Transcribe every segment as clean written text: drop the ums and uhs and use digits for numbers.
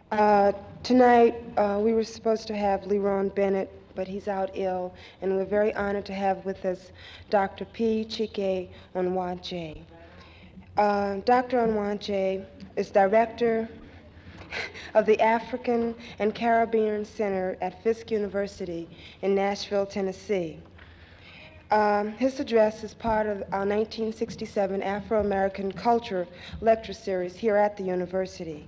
Uh, Tonight, we were supposed to have Leron Bennett, but he's out ill, and we're very honored to have with us Dr. P. Chike Onwuachi. Dr. Onwuachi is director of the African and Caribbean Center at Fisk University in Nashville, Tennessee. His address is part of our 1967 Afro-American Culture Lecture Series here at the university.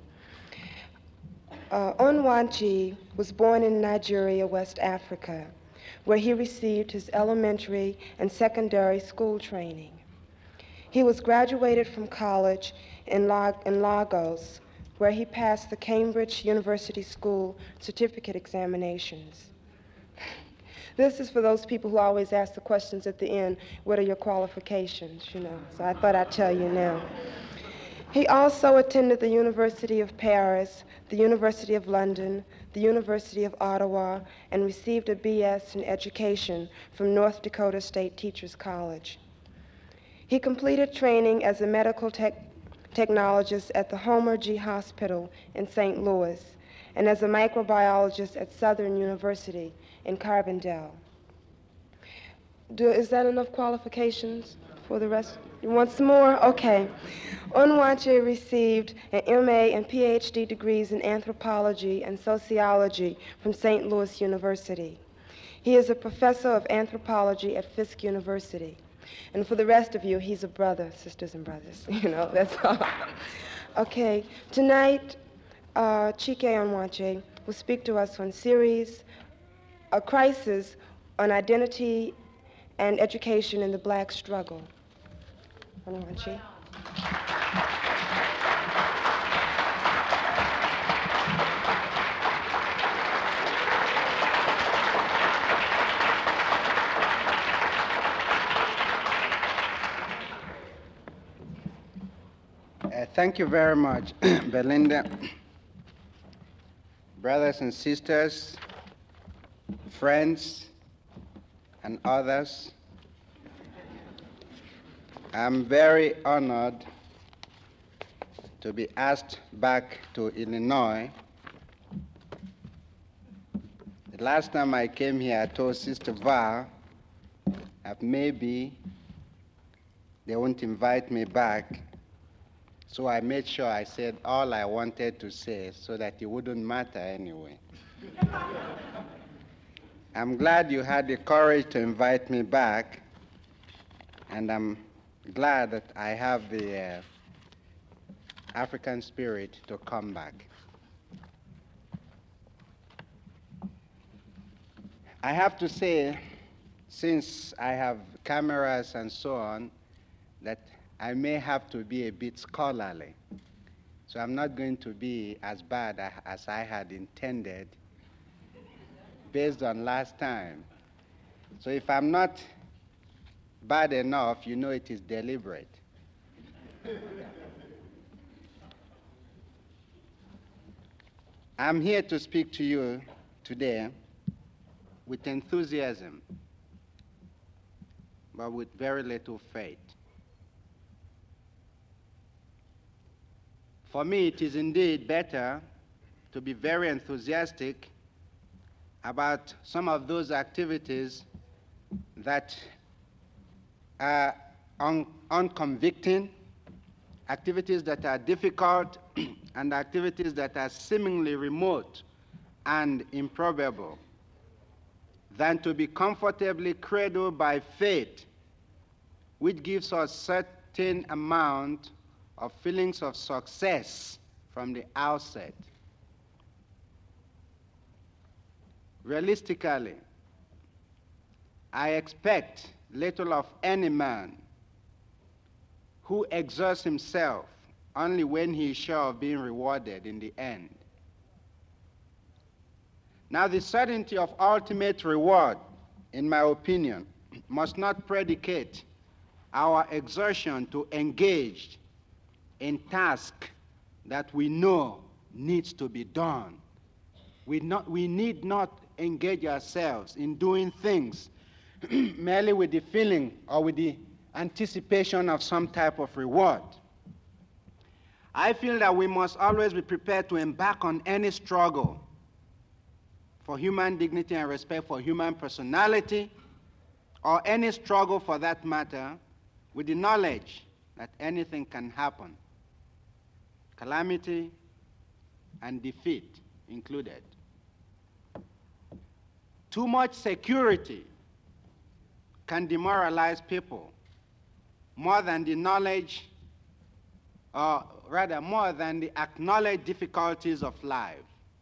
Onwuachi was born in Nigeria, West Africa, where he received his elementary and secondary school training. He was graduated from college in Lagos, where he passed the Cambridge University School certificate examinations. This is for those people who always ask the questions at the end, what are your qualifications, so I thought I'd tell you now. He also attended the University of Paris, the University of London, the University of Ottawa, and received a BS in education from North Dakota State Teachers College. He completed training as a medical technologist at the Homer G. Hospital in St. Louis and as a microbiologist at Southern University in Carbondale. Is that enough qualifications for the rest? You want some more? Okay. Onwuachi received an MA and PhD degrees in anthropology and sociology from St. Louis University. He is a professor of anthropology at Fisk University. And for the rest of you, he's a brother, sisters and brothers. That's all. Okay. Tonight, Chike Onwuachi will speak to us on series, A Crisis on Identity and Education in the Black Struggle. Onwuachi. Thank you very much, Belinda. Brothers and sisters, friends, and others, I'm very honored to be asked back to Illinois. The last time I came here, I told Sister Val that maybe they won't invite me back. So I made sure I said all I wanted to say so that it wouldn't matter anyway. I'm glad you had the courage to invite me back, and I'm glad that I have the African spirit to come back. I have to say, since I have cameras and so on, that I may have to be a bit scholarly. So I'm not going to be as bad as I had intended based on last time. So if I'm not bad enough, you know it is deliberate. I'm here to speak to you today with enthusiasm, but with very little faith. For me, it is indeed better to be very enthusiastic about some of those activities that are unconvicting, activities that are difficult, and activities that are seemingly remote and improbable, than to be comfortably cradled by faith, which gives us certain amount of feelings of success from the outset. Realistically, I expect little of any man who exerts himself only when he is sure of being rewarded in the end. Now, the certainty of ultimate reward, in my opinion, must not predicate our exertion to engage in task that we know needs to be done. We need not engage ourselves in doing things merely with the feeling or with the anticipation of some type of reward. I feel that we must always be prepared to embark on any struggle for human dignity and respect for human personality, or any struggle for that matter, with the knowledge that anything can happen, calamity and defeat included. Too much security can demoralize people more than the knowledge, or rather more than the acknowledged difficulties of life.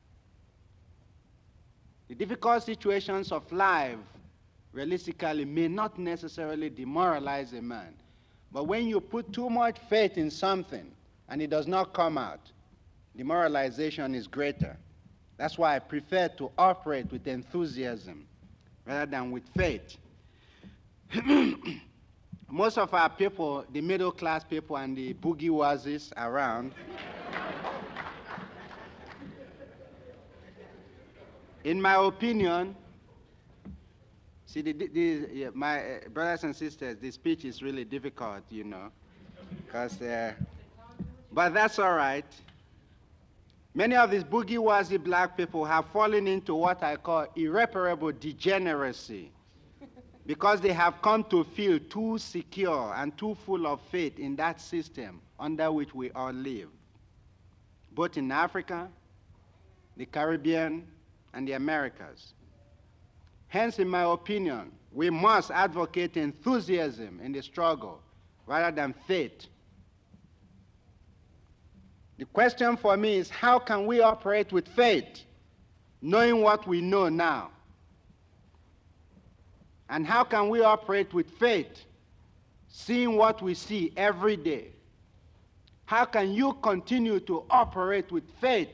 The difficult situations of life, realistically, may not necessarily demoralize a man. But when you put too much faith in something and it does not come out, demoralization is greater. That's why I prefer to operate with enthusiasm rather than with faith. Most of our people, the middle class people and the boogie-wazis around, in my opinion, see, my brothers and sisters, the speech is really difficult, you know, but that's all right. Many of these boogie-wazzy black people have fallen into what I call irreparable degeneracy because they have come to feel too secure and too full of faith in that system under which we all live, both in Africa, the Caribbean, and the Americas. Hence, in my opinion, we must advocate enthusiasm in the struggle rather than faith. The question for me is, how can we operate with faith, knowing what we know now? And how can we operate with faith, seeing what we see every day? How can you continue to operate with faith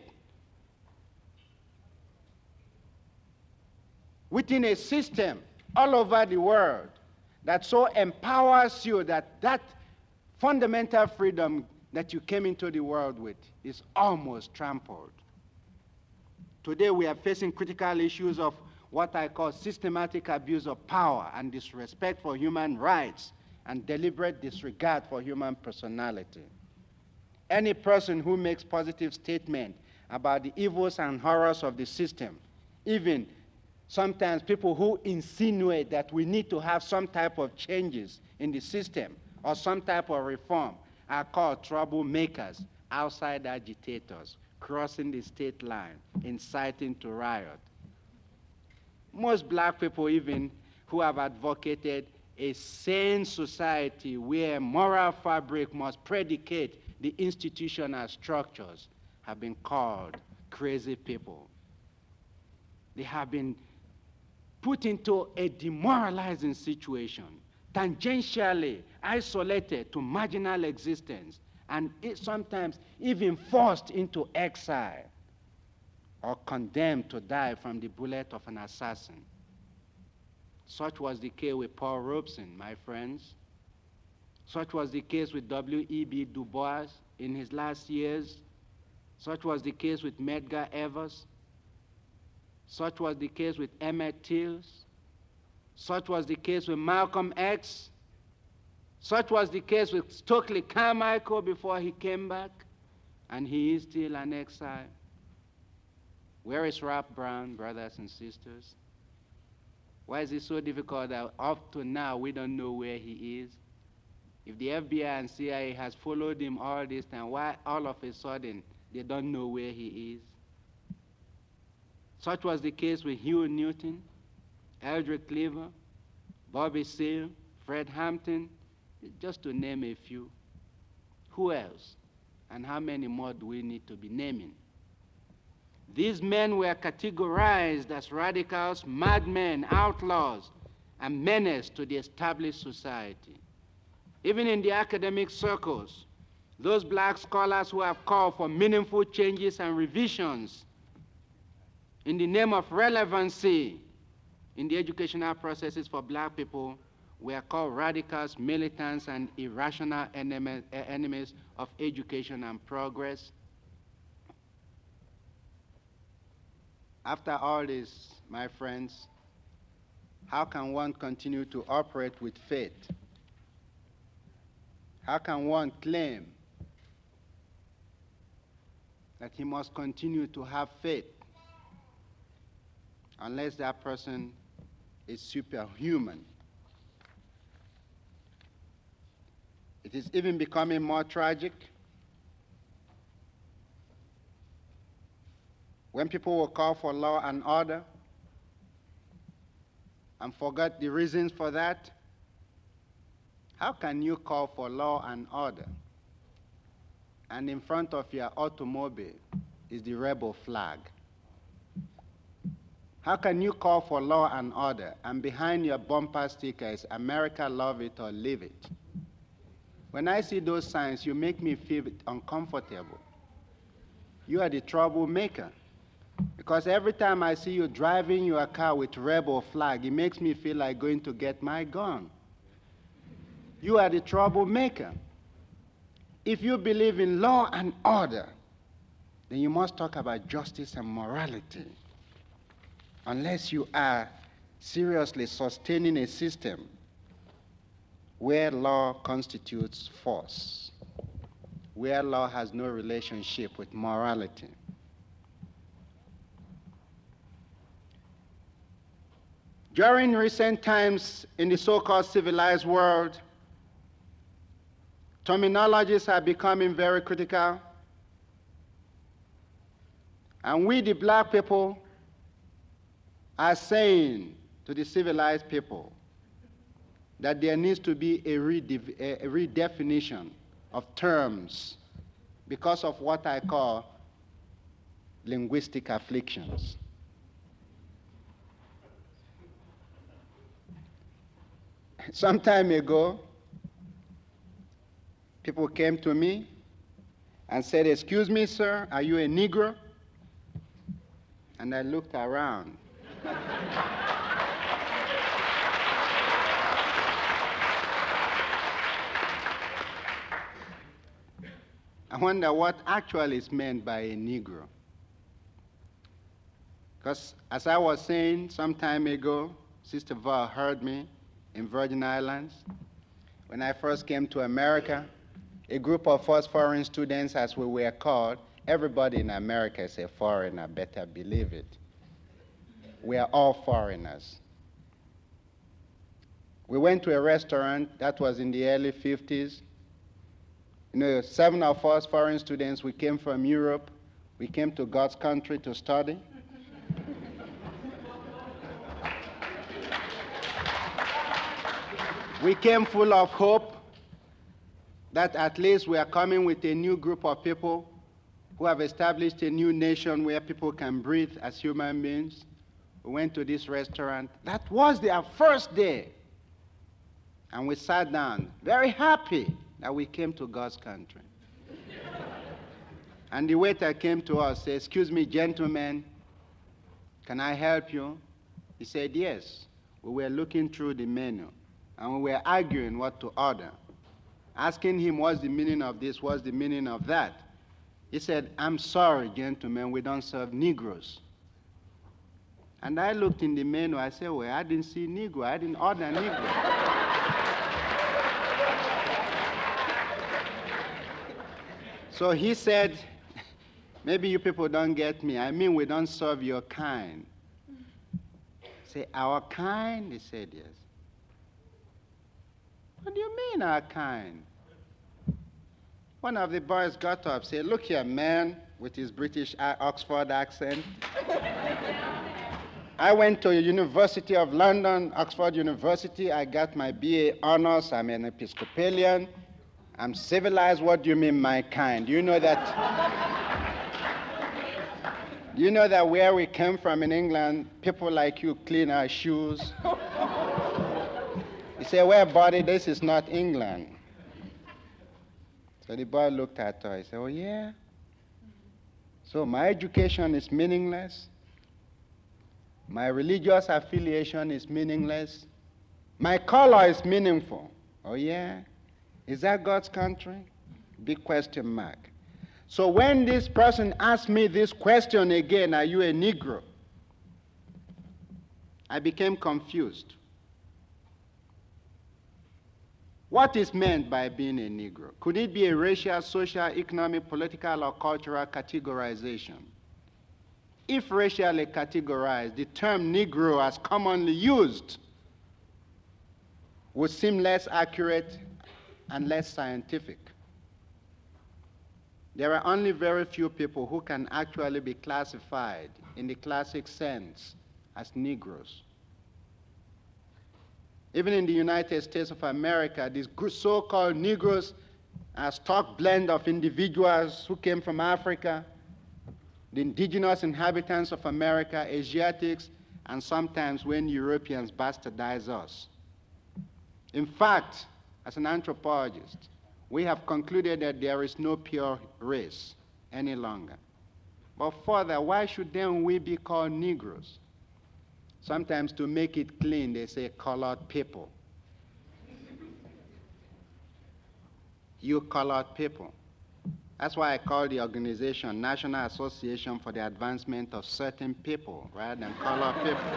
within a system all over the world that so empowers you that that fundamental freedom that you came into the world with is almost trampled? Today we are facing critical issues of what I call systematic abuse of power and disrespect for human rights and deliberate disregard for human personality. Any person who makes positive statement about the evils and horrors of the system, even sometimes people who insinuate that we need to have some type of changes in the system or some type of reform, are called troublemakers, outside agitators, crossing the state line, inciting to riot. Most black people, even who have advocated a sane society where moral fabric must predicate the institutional structures, have been called crazy people. They have been put into a demoralizing situation, tangentially isolated to marginal existence, and sometimes even forced into exile or condemned to die from the bullet of an assassin. Such was the case with Paul Robeson, my friends. Such was the case with W.E.B. Du Bois in his last years. Such was the case with Medgar Evers. Such was the case with Emmett Till. Such was the case with Malcolm X. Such was the case with Stokely Carmichael before he came back, and he is still an exile. Where is Rap Brown, brothers and sisters? Why is it so difficult that up to now we don't know where he is? If the FBI and CIA has followed him all this time, why all of a sudden they don't know where he is? Such was the case with Hugh Newton, Eldred Cleaver, Bobby Seale, Fred Hampton, just to name a few. Who else? And how many more do we need to be naming? These men were categorized as radicals, madmen, outlaws, and menace to the established society. Even in the academic circles, those black scholars who have called for meaningful changes and revisions in the name of relevancy in the educational processes for black people were called radicals, militants, and irrational enemies of education and progress. After all this, my friends, how can one continue to operate with faith? How can one claim that he must continue to have faith unless that person is superhuman. It is even becoming more tragic when people will call for law and order and forget the reasons for that. How can you call for law and order and in front of your automobile is the rebel flag? How can you call for law and order and behind your bumper sticker is America, love it or leave it? When I see those signs, you make me feel uncomfortable. You are the troublemaker. Because every time I see you driving your car with rebel flag, it makes me feel like going to get my gun. You are the troublemaker. If you believe in law and order, then you must talk about justice and morality. Unless you are seriously sustaining a system where law constitutes force, where law has no relationship with morality. During recent times in the so-called civilized world, terminologies are becoming very critical. And we, the black people, are saying to the civilized people that there needs to be a redefinition of terms because of what I call linguistic afflictions. Some time ago, people came to me and said, "Excuse me, sir, are you a Negro?" And I looked around. I wonder what actually is meant by a Negro. Because as I was saying some time ago, Sister Val heard me in Virgin Islands. When I first came to America, a group of us foreign students, as we were called, everybody in America is a foreigner, better believe it. We are all foreigners. We went to a restaurant, that was in the early 50s. You know, 7 of us foreign students, we came from Europe. We came to God's country to study. We came full of hope that at least we are coming with a new group of people who have established a new nation where people can breathe as human beings. We went to this restaurant. That was their first day. And we sat down, very happy that we came to God's country. And the waiter came to us, said, "Excuse me, gentlemen, can I help you?" He said, "Yes." We were looking through the menu, and we were arguing what to order, asking him what's the meaning of this, what's the meaning of that. He said, "I'm sorry, gentlemen, we don't serve Negroes." And I looked in the menu, I said, "Well, I didn't see Negro, I didn't order Negro." So he said, "Maybe you people don't get me. I mean, we don't serve your kind." I said, "Our kind?" He said, "Yes." "What do you mean, our kind?" One of the boys got up, said, "Look here, man," with his British Oxford accent. "I went to the University of London, Oxford University. I got my BA honors. I'm an Episcopalian. I'm civilized. What do you mean, my kind? Do you know that where we came from in England, people like you clean our shoes?" He said, "Well, buddy, this is not England." So the boy looked at her. He said, "Oh, yeah? So my education is meaningless? My religious affiliation is meaningless? My color is meaningful? Oh, yeah? Is that God's country?" Big question mark. So when this person asked me this question again, "Are you a Negro?" I became confused. What is meant by being a Negro? Could it be a racial, social, economic, political, or cultural categorization? If racially categorized, the term Negro as commonly used would seem less accurate and less scientific. There are only very few people who can actually be classified in the classic sense as Negroes. Even in the United States of America, these so-called Negroes are a stock blend of individuals who came from Africa, the indigenous inhabitants of America, Asiatics, and sometimes when Europeans bastardize us. In fact, as an anthropologist, we have concluded that there is no pure race any longer. But further, why should then we be called Negroes? Sometimes to make it clean, they say colored people. You colored people. That's why I call the organization National Association for the Advancement of Certain People rather than colored people.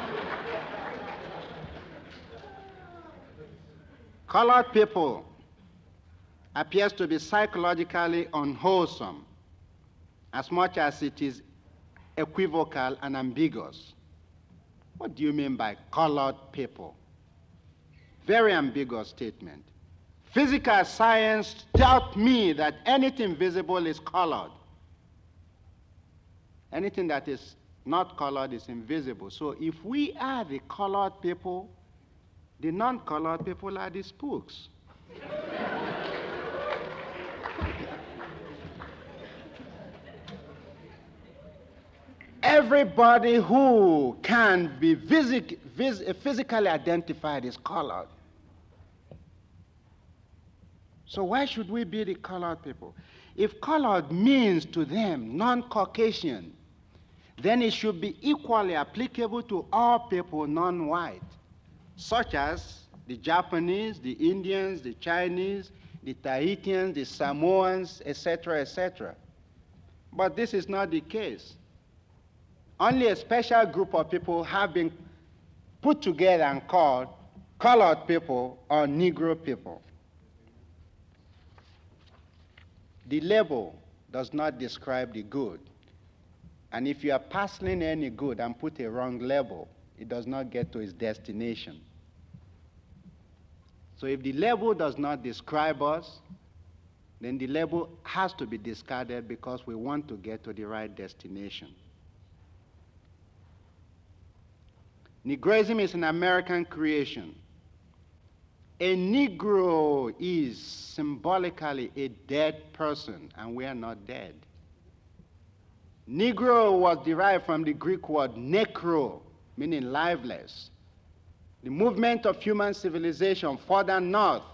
Colored people appears to be psychologically unwholesome as much as it is equivocal and ambiguous. What do you mean by colored people? Very ambiguous statement. Physical science taught me that anything visible is colored. Anything that is not colored is invisible. So if we are the colored people, the non-colored people are the spooks. Everybody who can be physically identified is colored. So why should we be the colored people? If colored means to them non-Caucasian, then it should be equally applicable to all people non-white, such as the Japanese, the Indians, the Chinese, the Tahitians, the Samoans, etc., etc. But this is not the case. Only a special group of people have been put together and called colored people or Negro people. The label does not describe the good. And if you are parceling any good and put a wrong label, it does not get to its destination. So if the label does not describe us, then the label has to be discarded because we want to get to the right destination. Negroism is an American creation. A Negro is symbolically a dead person, and we are not dead. Negro was derived from the Greek word necro, meaning lifeless. The movement of human civilization further north.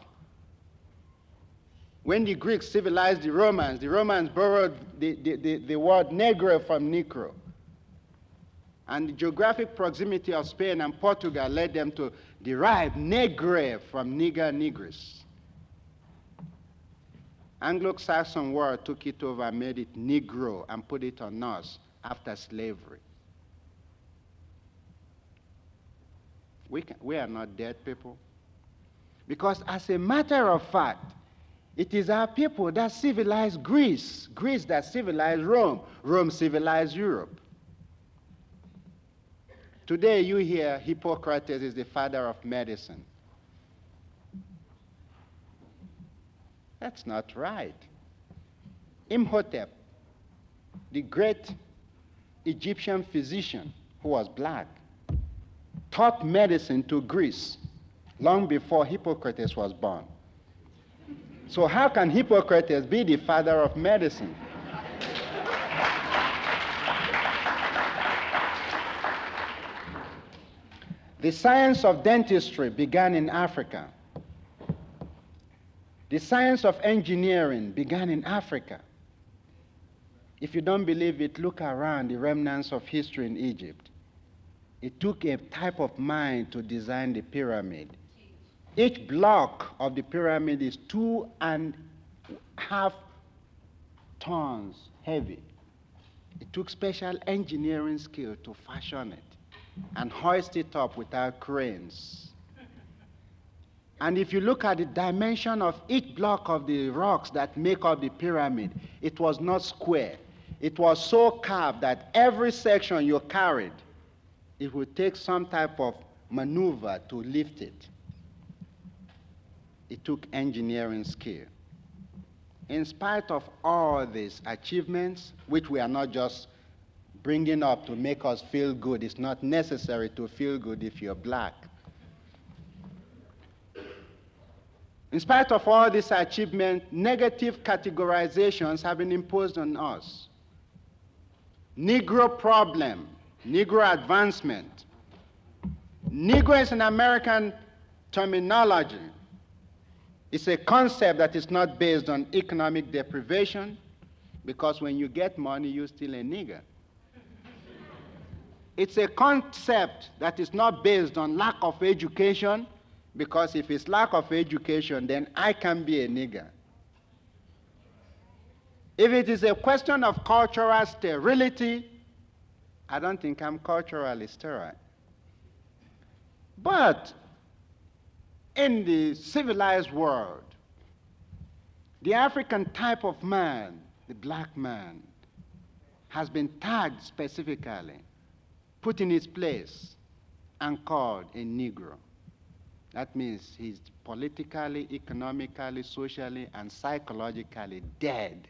When the Greeks civilized the Romans borrowed the word negro from necro. And the geographic proximity of Spain and Portugal led them to derive negre from niger, nigris. Anglo-Saxon word took it over and made it negro and put it on us after slavery. We are not dead people. Because as a matter of fact, it is our people that civilized Greece, Greece that civilized Rome, Rome civilized Europe. Today you hear Hippocrates is the father of medicine. That's not right. Imhotep, the great Egyptian physician who was black, taught medicine to Greece long before Hippocrates was born. So how can Hippocrates be the father of medicine? The science of dentistry began in Africa. The science of engineering began in Africa. If you don't believe it, look around the remnants of history in Egypt. It took a type of mind to design the pyramid. Each block of the pyramid is 2.5 tons heavy. It took special engineering skill to fashion it and hoist it up without cranes. And if you look at the dimension of each block of the rocks that make up the pyramid, it was not square. It was so carved that every section you carried, it would take some type of maneuver to lift it. It took engineering skill. In spite of all these achievements, which we are not just bringing up to make us feel good, it's not necessary to feel good if you're black. In spite of all this achievement, negative categorizations have been imposed on us. Negro problem, Negro advancement. Negro is an American terminology. It's a concept that is not based on economic deprivation, because when you get money, you're still a nigger. It's a concept that is not based on lack of education, because if it's lack of education, then I can be a nigger. If it is a question of cultural sterility, I don't think I'm culturally sterile. But in the civilized world, the African type of man, the black man, has been tagged specifically, put in its place, and called a Negro. That means he's politically, economically, socially, and psychologically dead.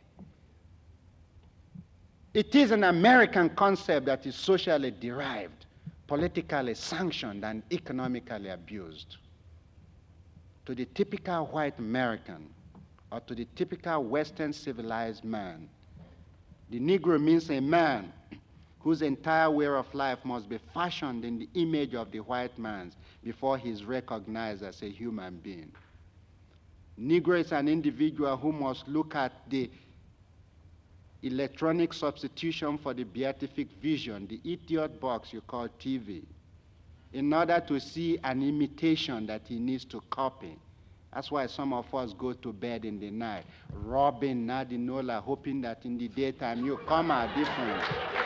It is an American concept that is socially derived, politically sanctioned, and economically abused. To the typical white American, or to the typical Western civilized man, the Negro means a man whose entire way of life must be fashioned in the image of the white man before he is recognized as a human being. Negro is an individual who must look at the electronic substitution for the beatific vision, the idiot box you call TV, in order to see an imitation that he needs to copy. That's why some of us go to bed in the night, robbing Nadinola, hoping that in the daytime you come out different.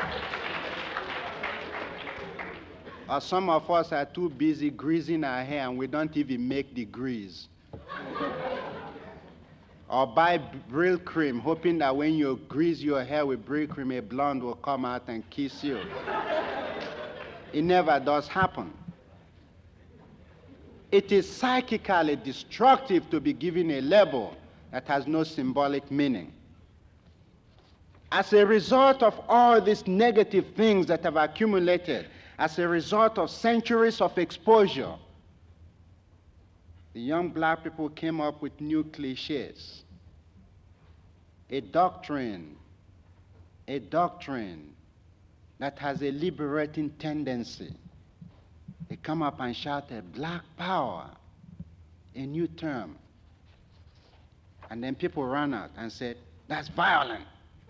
Or some of us are too busy greasing our hair and we don't even make the grease. Or buy Brill cream, hoping that when you grease your hair with Brill cream, a blonde will come out and kiss you. It never does happen. It is psychically destructive to be given a label that has no symbolic meaning. As a result of all these negative things that have accumulated, as a result of centuries of exposure, the young black people came up with new cliches. A doctrine that has a liberating tendency. They come up and shouted, black power, a new term. And then people ran out and said, that's violent.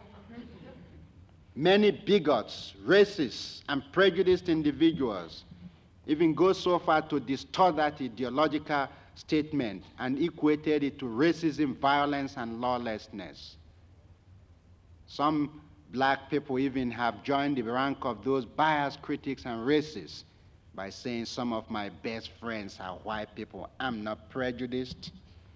Many bigots, racists, and prejudiced individuals even go so far to distort that ideological statement and equated it to racism, violence, and lawlessness. Some black people even have joined the rank of those biased critics and racists by saying some of my best friends are white people. I'm not prejudiced.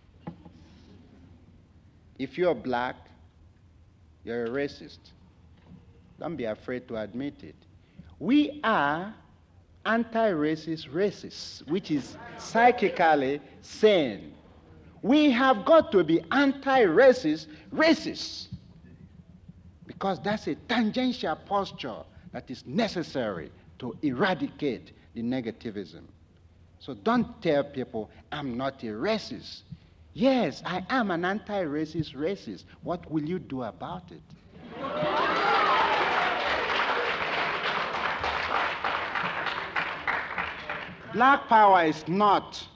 If you're black, you're a racist. Don't be afraid to admit it. We are anti-racist racists, which is psychically sane. We have got to be anti-racist racists, because that's a tangential posture that is necessary to eradicate the negativism. So don't tell people, I'm not a racist. Yes, I am an anti-racist racist. What will you do about it? Black power is not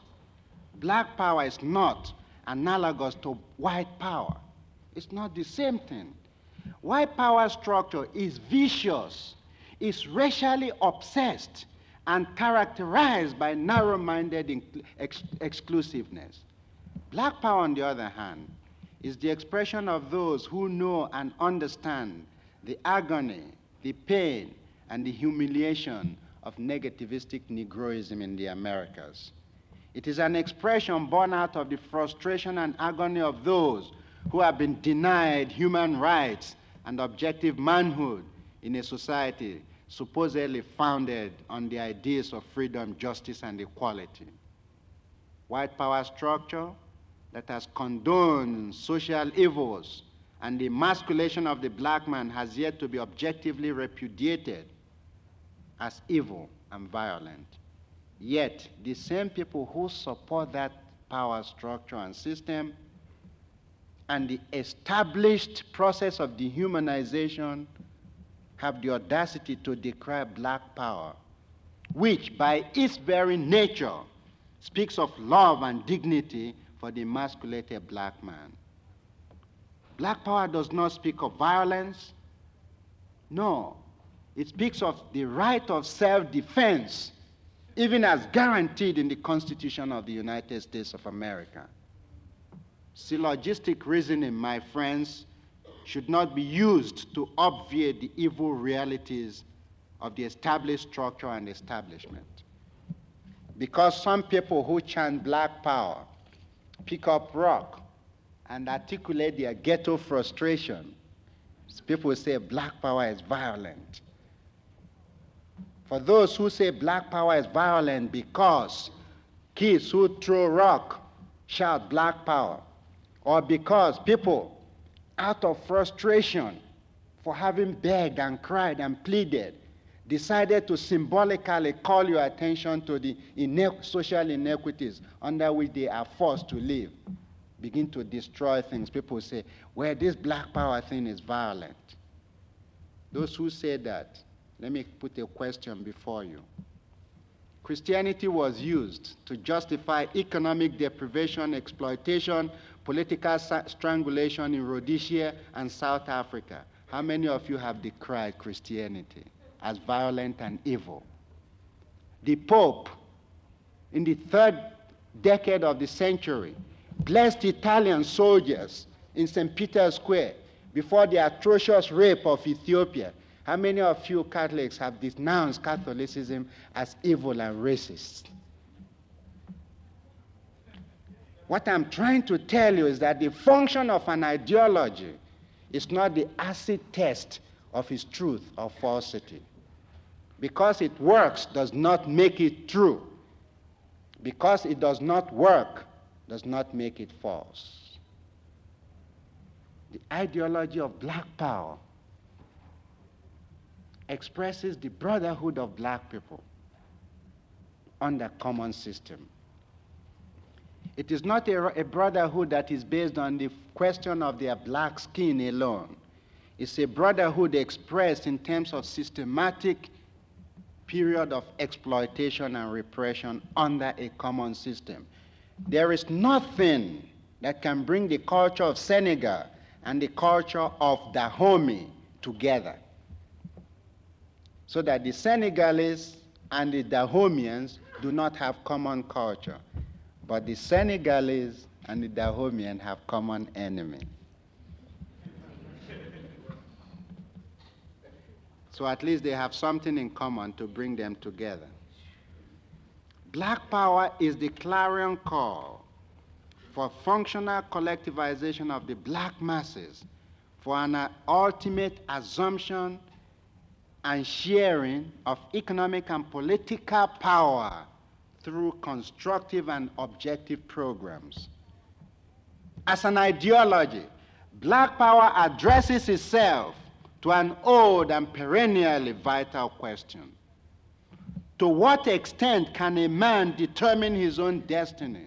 analogous to white power. It's not the same thing. White power structure is vicious, is racially obsessed, and characterized by narrow-minded exclusiveness. Black power, on the other hand, is the expression of those who know and understand the agony, the pain, and the humiliation of negativistic Negroism in the Americas. It is an expression born out of the frustration and agony of those who have been denied human rights and objective manhood in a society supposedly founded on the ideas of freedom, justice, and equality. White power structure that has condoned social evils and the emasculation of the black man has yet to be objectively repudiated as evil and violent. Yet, the same people who support that power structure and system and the established process of dehumanization have the audacity to decry black power, which by its very nature speaks of love and dignity for the emasculated black man. Black power does not speak of violence. No, it speaks of the right of self-defense, even as guaranteed in the Constitution of the United States of America. Syllogistic reasoning, my friends, should not be used to obviate the evil realities of the established structure and establishment. Because some people who chant black power pick up rock and articulate their ghetto frustration, people say black power is violent. For those who say black power is violent because kids who throw rock shout black power, or because people, out of frustration for having begged and cried and pleaded, decided to symbolically call your attention to the social inequities under which they are forced to live, begin to destroy things. People say, well, this black power thing is violent. Those who say that, let me put a question before you. Christianity was used to justify economic deprivation, exploitation, political strangulation in Rhodesia and South Africa. How many of you have decried Christianity as violent and evil? The Pope, in the 3rd decade of the century, blessed Italian soldiers in St. Peter's Square before the atrocious rape of Ethiopia. How many of you Catholics have denounced Catholicism as evil and racist? What I'm trying to tell you is that the function of an ideology is not the acid test of its truth or falsity. Because it works does not make it true. Because it does not work does not make it false. The ideology of black power expresses the brotherhood of black people under common system. It is not a brotherhood that is based on the question of their black skin alone. It's a brotherhood expressed in terms of systematic period of exploitation and repression under a common system. There is nothing that can bring the culture of Senegal and the culture of Dahomey together, so that the Senegalese and the Dahomians do not have common culture, but the Senegalese and the Dahomian have common enemy. So at least they have something in common to bring them together. Black power is the clarion call for functional collectivization of the black masses, for an ultimate assumption and sharing of economic and political power through constructive and objective programs. As an ideology, black power addresses itself to an old and perennially vital question. To what extent can a man determine his own destiny?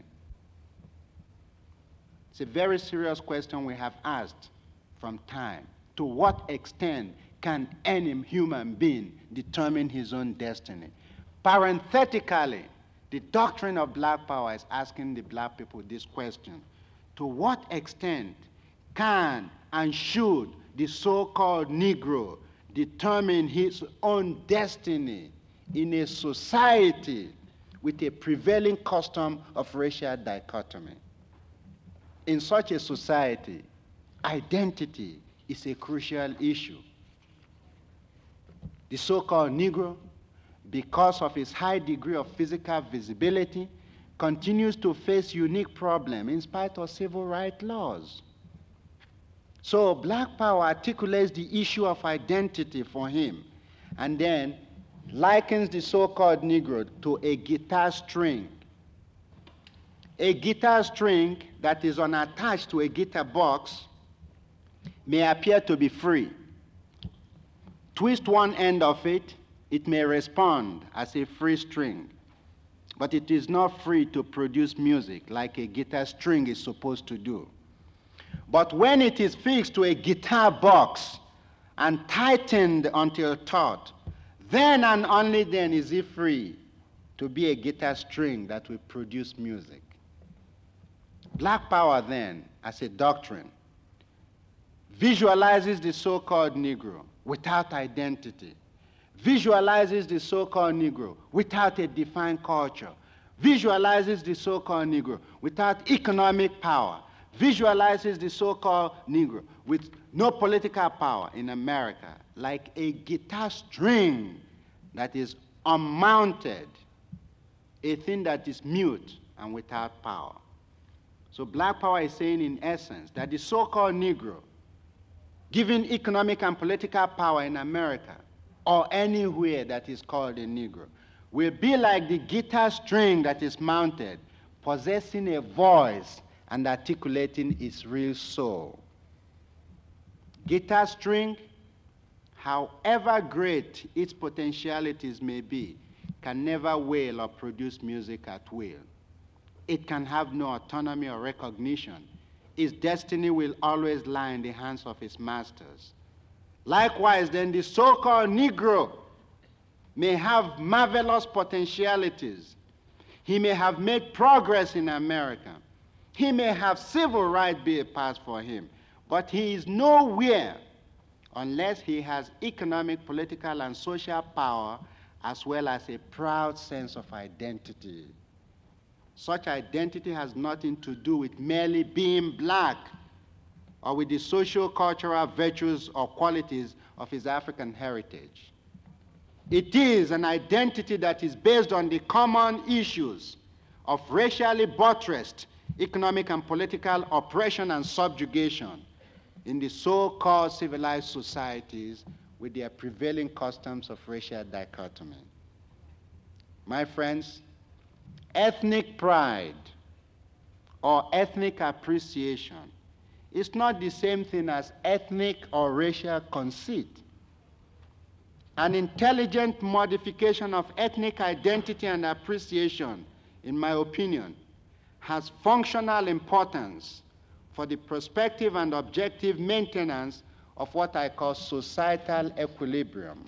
It's a very serious question we have asked from time. To what extent can any human being determine his own destiny? Parenthetically, the doctrine of black power is asking the black people this question. To what extent can and should the so-called Negro determine his own destiny in a society with a prevailing custom of racial dichotomy? In such a society, identity is a crucial issue. The so-called Negro, because of his high degree of physical visibility, continues to face unique problems in spite of civil rights laws. So Black Power articulates the issue of identity for him, and then likens the so-called Negro to a guitar string. A guitar string that is unattached to a guitar box may appear to be free. Twist one end of it, it may respond as a free string, but it is not free to produce music like a guitar string is supposed to do. But when it is fixed to a guitar box and tightened until taut, then and only then is it free to be a guitar string that will produce music. Black Power then, as a doctrine, visualizes the so-called Negro without identity, visualizes the so-called Negro without a defined culture, visualizes the so-called Negro without economic power, visualizes the so-called Negro with no political power in America, like a guitar string that is unmounted, a thing that is mute and without power. So Black Power is saying in essence that the so-called Negro, given economic and political power in America or anywhere that is called a Negro, will be like the guitar string that is mounted, possessing a voice and articulating its real soul. Guitar string, however great its potentialities may be, can never wail or produce music at will. It can have no autonomy or recognition. Its destiny will always lie in the hands of its masters. Likewise, then, the so-called Negro may have marvelous potentialities. He may have made progress in America. He may have civil rights be a pass for him, but he is nowhere unless he has economic, political, and social power, as well as a proud sense of identity. Such identity has nothing to do with merely being black or with the social, cultural virtues or qualities of his African heritage. It is an identity that is based on the common issues of racially buttressed economic and political oppression and subjugation in the so-called civilized societies with their prevailing customs of racial dichotomy. My friends, ethnic pride or ethnic appreciation is not the same thing as ethnic or racial conceit. An intelligent modification of ethnic identity and appreciation, in my opinion, has functional importance for the prospective and objective maintenance of what I call societal equilibrium.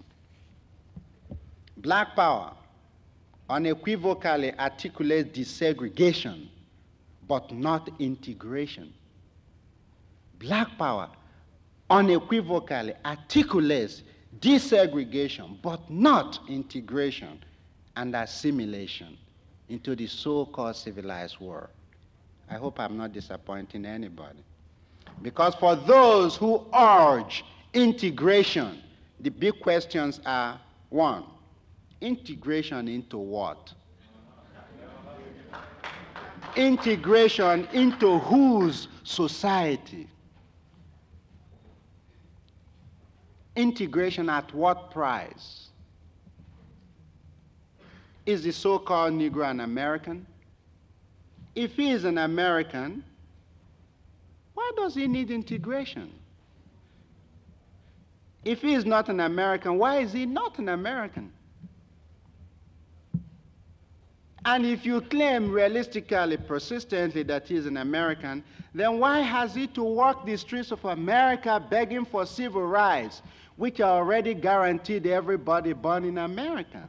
Black Power unequivocally articulates desegregation, but not integration. Black Power unequivocally articulates desegregation, but not integration and assimilation into the so-called civilized world. I hope I'm not disappointing anybody. Because for those who urge integration, the big questions are, one, integration into what? Integration into whose society? Integration at what price? Is the so-called Negro an American? If he is an American, why does he need integration? If he is not an American, why is he not an American? And if you claim realistically, persistently that he is an American, then why has he to walk the streets of America begging for civil rights, which are already guaranteed to everybody born in America?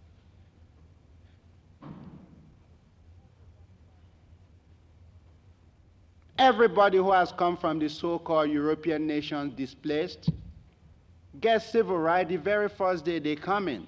Everybody who has come from the so-called European nations displaced gets civil rights the very first day they come in.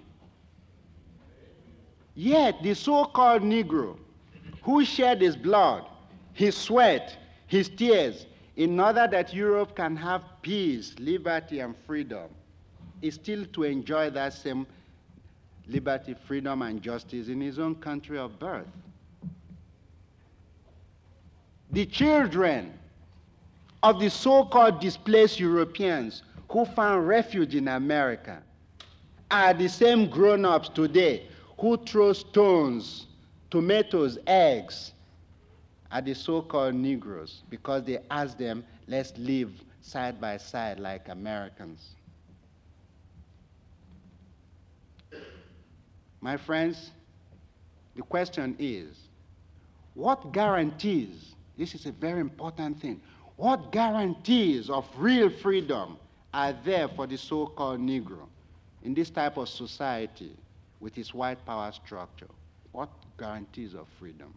Yet the so-called Negro, who shed his blood, his sweat, his tears, in order that Europe can have peace, liberty, and freedom, is still to enjoy that same liberty, freedom, and justice in his own country of birth. The children of the so-called displaced Europeans who found refuge in America are the same grown-ups today who throw stones, tomatoes, eggs at the so-called Negroes because they asked them, let's live side by side like Americans. My friends, the question is, what guarantees, this is a very important thing, what guarantees of real freedom are there for the so-called Negro in this type of society with its white power structure? What guarantees of freedom?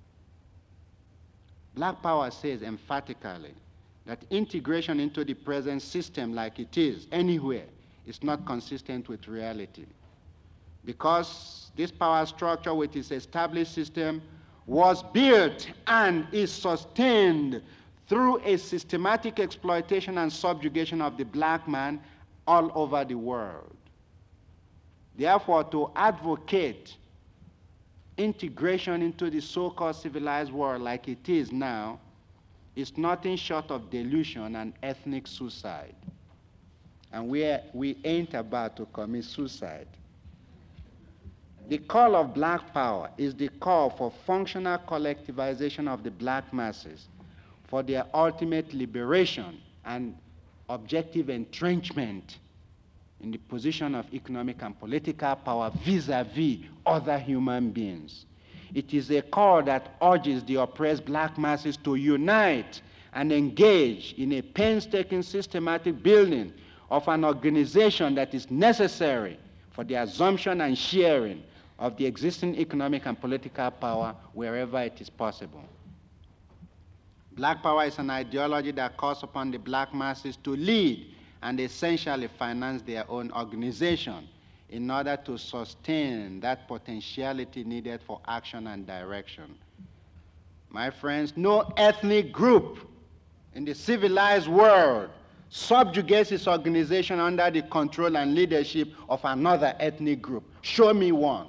Black power says emphatically that integration into the present system like it is anywhere is not consistent with reality, because this power structure with its established system was built and is sustained through a systematic exploitation and subjugation of the black man all over the world. Therefore, to advocate integration into the so-called civilized world like it is now is nothing short of delusion and ethnic suicide. And we ain't about to commit suicide. The call of black power is the call for functional collectivization of the black masses, for their ultimate liberation and objective entrenchment in the position of economic and political power vis-a-vis other human beings. It is a call that urges the oppressed black masses to unite and engage in a painstaking systematic building of an organization that is necessary for the assumption and sharing of the existing economic and political power wherever it is possible. Black power is an ideology that calls upon the black masses to lead and essentially finance their own organization in order to sustain that potentiality needed for action and direction. My friends, no ethnic group in the civilized world subjugates its organization under the control and leadership of another ethnic group. Show me one.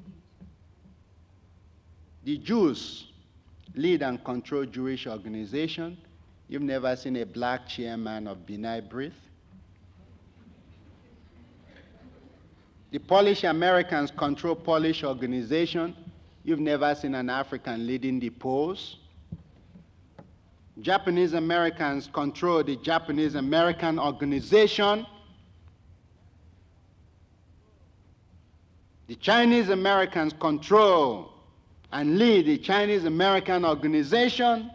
The Jews lead and control Jewish organization. You've never seen a black chairman of B'nai B'rith. The Polish Americans control Polish organization. You've never seen an African leading the polls. Japanese Americans control the Japanese American organization. The Chinese Americans control and lead the Chinese American organization.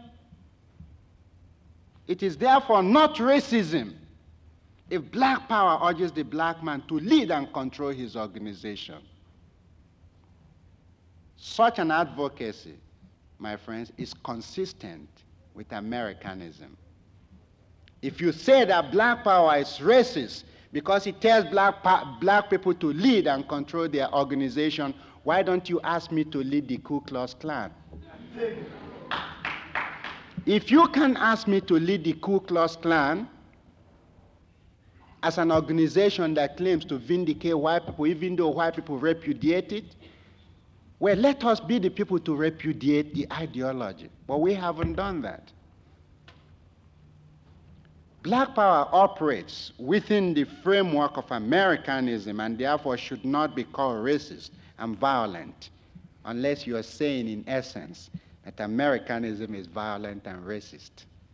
It is therefore not racism if black power urges the black man to lead and control his organization. Such an advocacy, my friends, is consistent with Americanism. If you say that black power is racist because it tells black people to lead and control their organization, why don't you ask me to lead the Ku Klux Klan? If you can ask me to lead the Ku Klux Klan as an organization that claims to vindicate white people, even though white people repudiate it, well, let us be the people to repudiate the ideology. But we haven't done that. Black power operates within the framework of Americanism and therefore should not be called racist and violent, unless you are saying in essence that Americanism is violent and racist.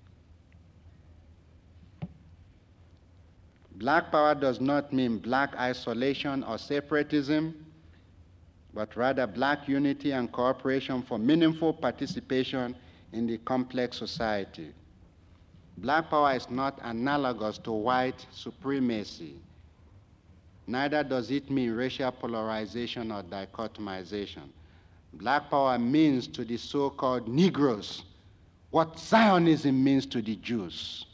Black power does not mean black isolation or separatism, but rather black unity and cooperation for meaningful participation in the complex society. Black power is not analogous to white supremacy. Neither does it mean racial polarization or dichotomization. Black power means to the so-called Negroes what Zionism means to the Jews.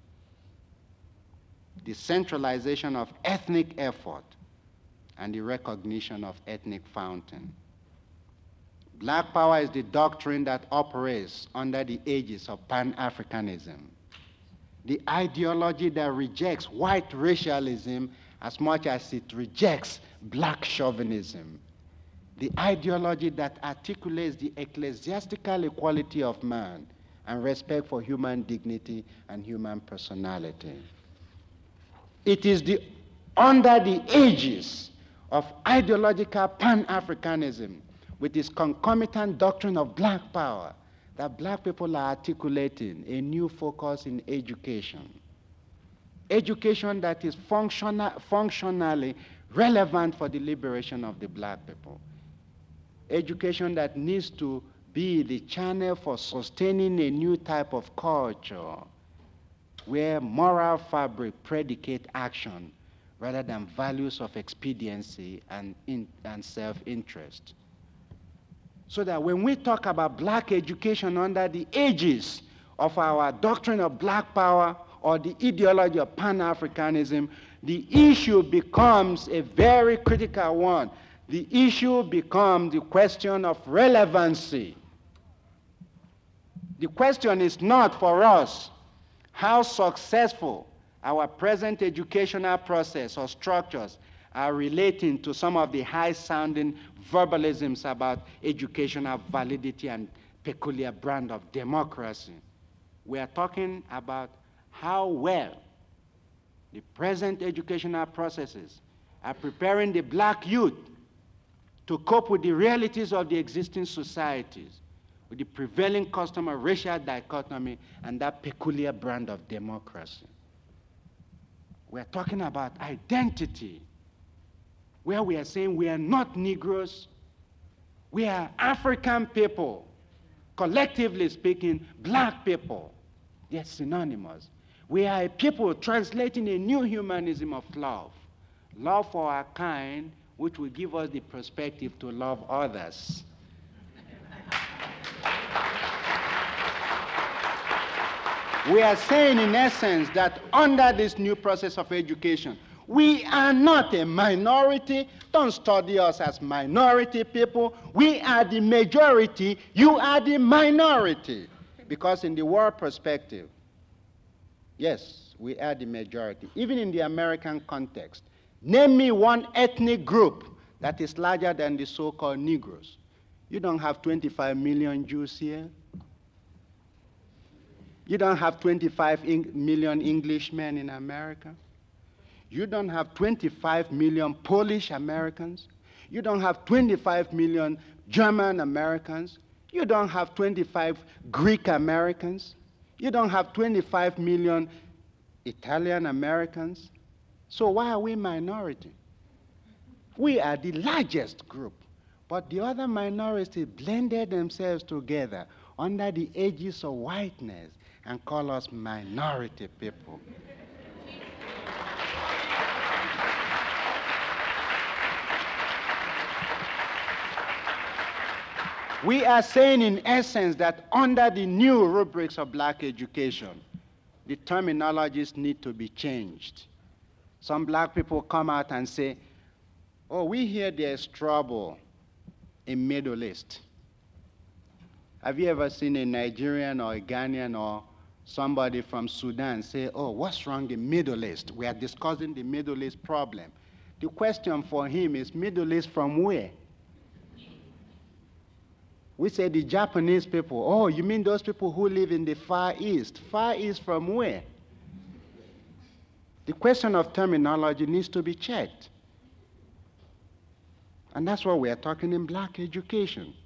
The centralization of ethnic effort and the recognition of ethnic fountain. Black power is the doctrine that operates under the aegis of Pan-Africanism, the ideology that rejects white racialism as much as it rejects black chauvinism, the ideology that articulates the ecclesiastical equality of man and respect for human dignity and human personality. It is under the aegis of ideological Pan-Africanism with its concomitant doctrine of black power that black people are articulating a new focus in education. Education that is functionally relevant for the liberation of the black people. Education that needs to be the channel for sustaining a new type of culture where moral fabric predicate action rather than values of expediency and self-interest. So that when we talk about black education under the aegis of our doctrine of black power or the ideology of Pan-Africanism, the issue becomes a very critical one. The issue becomes the question of relevancy. The question is not for us how successful our present educational process or structures are relating to some of the high-sounding verbalisms about educational validity and peculiar brand of democracy. We are talking about how well the present educational processes are preparing the black youth to cope with the realities of the existing societies, with the prevailing custom of racial dichotomy and that peculiar brand of democracy. We're talking about identity, where we are saying we are not Negroes, we are African people, collectively speaking, black people. They're synonymous. We are a people translating a new humanism of love, love for our kind, which will give us the perspective to love others. We are saying, in essence, that under this new process of education, we are not a minority. Don't study us as minority people. We are the majority. You are the minority. Because in the world perspective, yes, we are the majority. Even in the American context, name me one ethnic group that is larger than the so-called Negroes. You don't have 25 million Jews here. You don't have 25 million Englishmen in America. You don't have 25 million Polish Americans. You don't have 25 million German Americans. You don't have 25 Greek Americans. You don't have 25 million Italian Americans. So why are we minority? We are the largest group, but the other minorities blended themselves together under the aegis of whiteness and call us minority people. We are saying in essence that under the new rubrics of black education, the terminologies need to be changed. Some black people come out and say, oh, we hear there's trouble in Middle East. Have you ever seen a Nigerian or a Ghanaian or somebody from Sudan say, oh, what's wrong in Middle East? We are discussing the Middle East problem. The question for him is, Middle East from where? We say the Japanese people. Oh, you mean those people who live in the Far East? Far East from where? The question of terminology needs to be checked. And that's what we are talking in black education.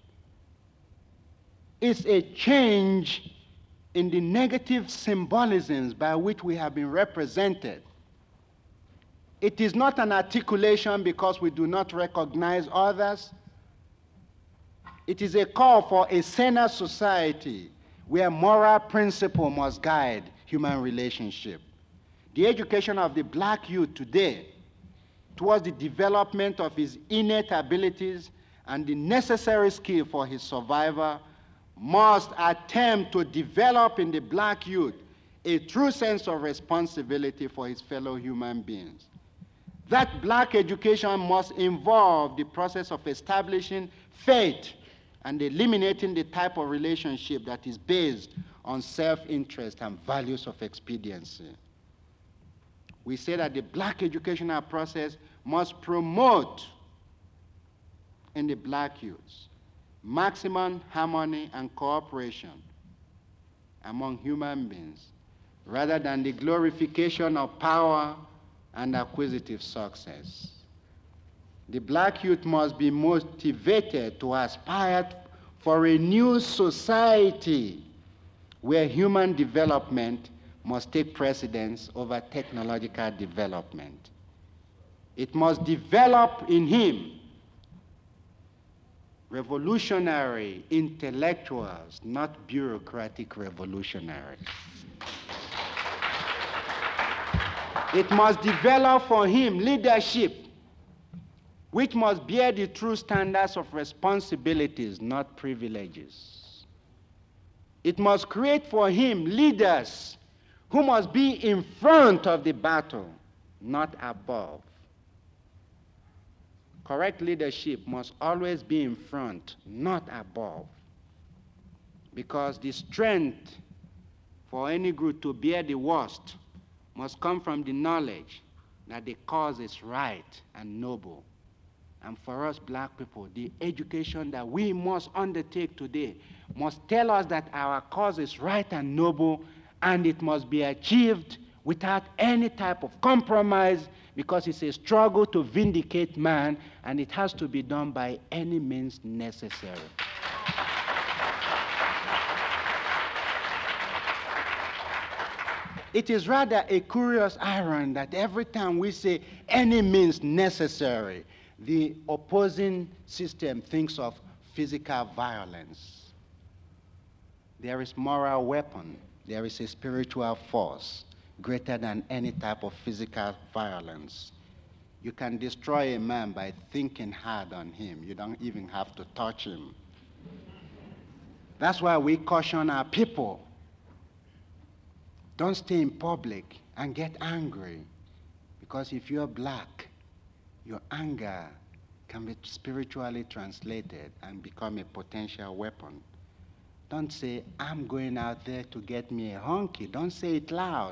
It's a change in the negative symbolisms by which we have been represented. It is not an articulation because we do not recognize others. It is a call for a saner society where moral principle must guide human relationship. The education of the black youth today towards the development of his innate abilities and the necessary skill for his survival must attempt to develop in the black youth a true sense of responsibility for his fellow human beings. That black education must involve the process of establishing faith and eliminating the type of relationship that is based on self-interest and values of expediency. We say that the black educational process must promote in the black youths maximum harmony and cooperation among human beings, rather than the glorification of power and acquisitive success. The black youth must be motivated to aspire for a new society where human development must take precedence over technological development. It must develop in him revolutionary intellectuals, not bureaucratic revolutionaries. It must develop for him leadership, which must bear the true standards of responsibilities, not privileges. It must create for him leaders who must be in front of the battle, not above. Correct leadership must always be in front, not above. Because the strength for any group to bear the worst must come from the knowledge that the cause is right and noble. And for us black people, the education that we must undertake today must tell us that our cause is right and noble, and it must be achieved without any type of compromise, because it's a struggle to vindicate man, and it has to be done by any means necessary. It is rather a curious irony that every time we say any means necessary, the opposing system thinks of physical violence. There is moral weapon. There is a spiritual force greater than any type of physical violence. You can destroy a man by thinking hard on him. You don't even have to touch him. That's why we caution our people. Don't stay in public and get angry, because if you're black, your anger can be spiritually translated and become a potential weapon. Don't say, I'm going out there to get me a honky. Don't say it loud,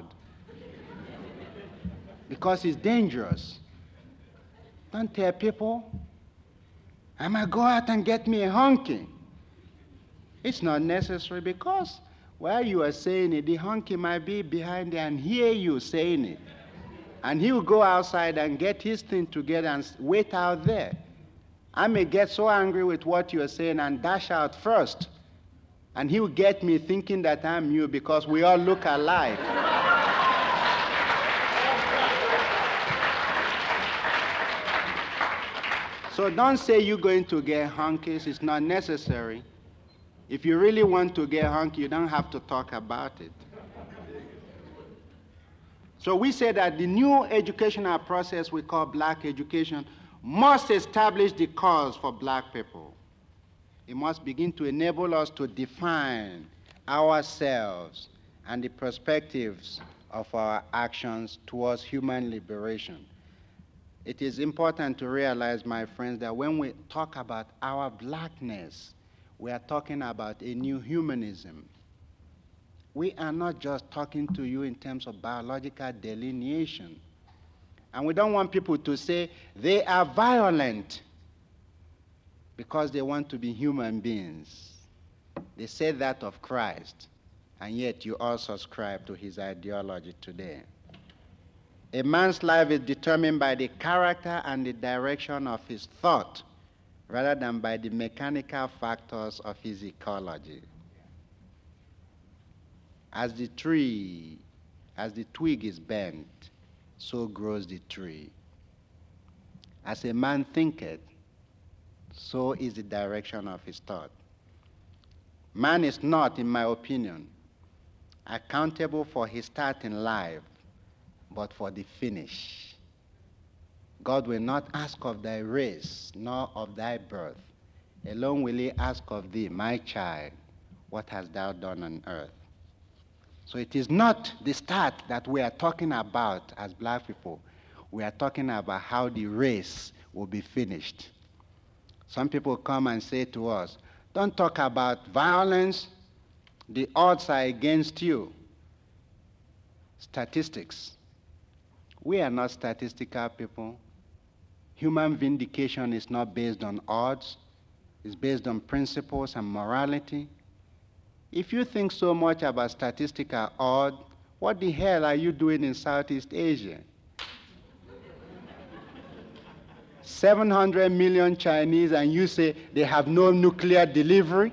because it's dangerous. Don't tell people, I'm going to go out and get me a honky. It's not necessary, because while you are saying it, the honky might be behind there and hear you saying it. And he will go outside and get his thing together and wait out there. I may get so angry with what you're saying and dash out first. And he will get me thinking that I'm you, because we all look alike. So don't say you're going to get honkies. It's not necessary. If you really want to get honky, you don't have to talk about it. So we say that the new educational process we call black education must establish the cause for black people. It must begin to enable us to define ourselves and the perspectives of our actions towards human liberation. It is important to realize, my friends, that when we talk about our blackness, we are talking about a new humanism. We are not just talking to you in terms of biological delineation. And we don't want people to say they are violent because they want to be human beings. They say that of Christ, and yet you all subscribe to his ideology today. A man's life is determined by the character and the direction of his thought, rather than by the mechanical factors of his ecology. As the twig is bent, so grows the tree. As a man thinketh, so is the direction of his thought. Man is not, in my opinion, accountable for his start in life, but for the finish. God will not ask of thy race, nor of thy birth. Alone will he ask of thee, my child, what hast thou done on earth? So it is not the start that we are talking about as black people. We are talking about how the race will be finished. Some people come and say to us, don't talk about violence. The odds are against you. Statistics. We are not statistical people. Human vindication is not based on odds. It's based on principles and morality. If you think so much about statistical odds, what the hell are you doing in Southeast Asia? 700 million Chinese, and you say they have no nuclear delivery?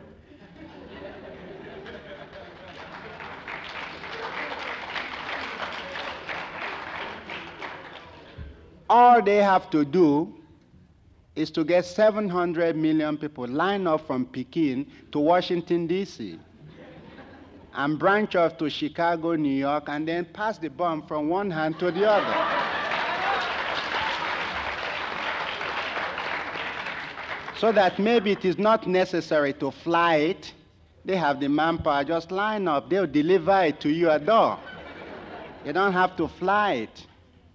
All they have to do is to get 700 million people line up from Peking to Washington, D.C., and branch off to Chicago, New York, and then pass the bomb from one hand to the other. So that maybe it is not necessary to fly it. They have the manpower, just line up. They'll deliver it to your door. You don't have to fly it.